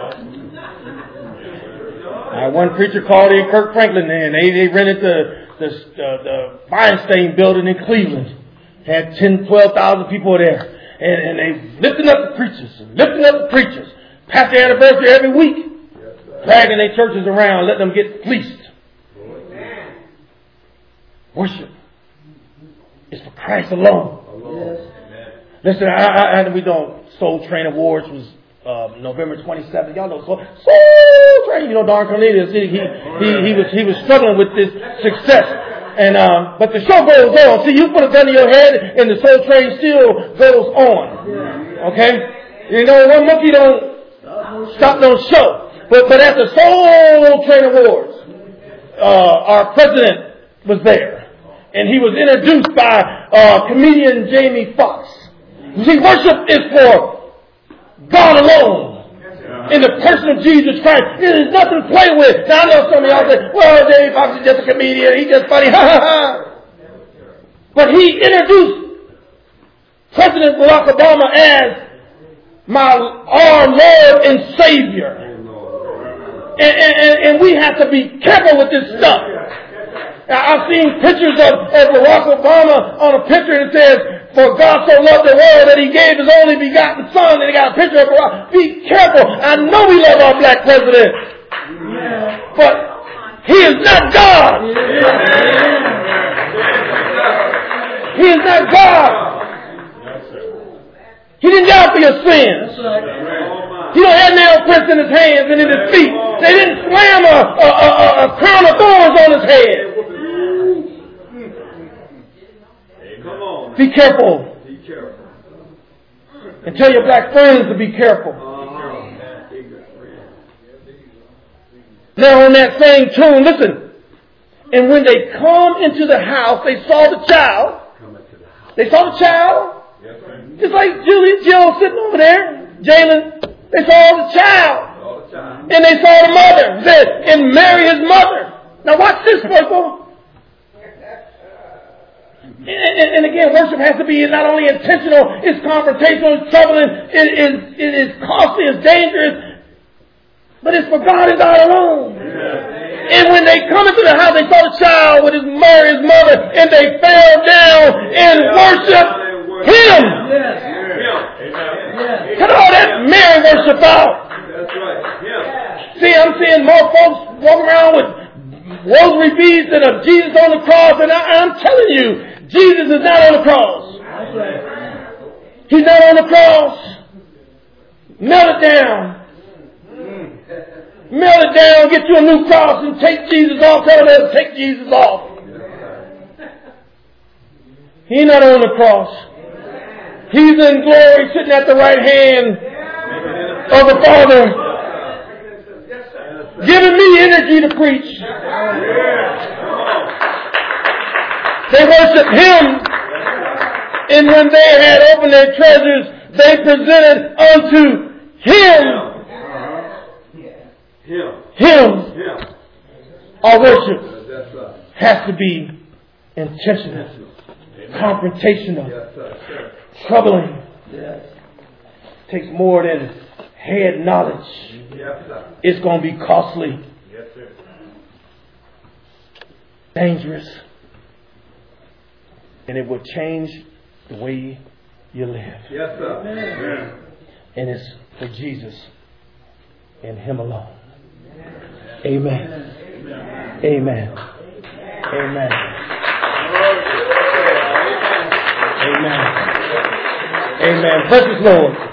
A: I had one preacher called in Kirk Franklin, and they, they rented the the, the the Feinstein building in Cleveland. Had ten, twelve thousand people there. And, and they lifting up the preachers, lifting up the preachers. Pastor anniversary every week, yes, dragging their churches around, letting them get fleeced. Amen. Worship is for Christ alone. alone. Yes. Listen, I, I, I we don't Soul Train Awards was uh, November twenty-seventh. Y'all know Soul, Soul Train. You know, Don Cornelius. He, he he he was he was struggling with this success. And um, but the show goes on. See, you put a gun in your head, and the Soul Train still goes on. Okay, you know, one monkey don't stop no show. But but at the Soul Train Awards, uh, our president was there, and he was introduced by uh, comedian Jamie Foxx. You see, worship is for God alone. In the person of Jesus Christ. There's nothing to play with. Now I know some of y'all say, well, Jamie Foxx is just a comedian. He's just funny. Ha ha ha. But he introduced President Barack Obama as my our Lord and Savior. And, and, and we have to be careful with this stuff. Now, I've seen pictures of, of Barack Obama on a picture that says, for God so loved the world that he gave his only begotten son, and he got a picture of Barack. Be careful. I know we love our black president. Yeah. But He is not God. He is not God. He didn't die for your sins. He don't have nail prints in his hands and in his feet. They didn't slam a, a, a, a crown of thorns on his head. Be careful. And tell your black friends to be careful. Now on that same tune, listen. And when they come into the house, they saw the child. They saw the child. Just like Julie, Jill sitting over there. Jalen. They saw the child. And they saw the mother. Said, and Mary his mother. Now watch this, people. And, and, and again, worship has to be not only intentional, it's confrontational, it's troubling, it is, it is costly, it's dangerous, but it's for God and God alone. Yeah. And when they come into the house, they saw the child with his mother, his mother, and they fell down and worshiped him.
C: Yes.
A: Yeah. Cut all that Mary worship out.
B: That's right. Yeah.
A: See, I'm seeing more folks walking around with rosary beads than of Jesus on the cross, and I, I'm telling you, Jesus is not on the cross. He's not on the cross. Melt it down. Melt it down, get you a new cross and take Jesus off. Tell them to take Jesus off. He's not on the cross. He's in glory sitting at the right hand of the Father, giving me energy to preach. They worshiped him, and when they had opened their treasures, they presented unto him. Him. Our worship has to be intentional, confrontational, troubling. Takes more than head knowledge. It's going to be costly, dangerous. And it will change the way you live. Yes, sir. And it's for Jesus and him alone. Amen. Amen. Amen. Amen. Amen. Amen. Precious Lord.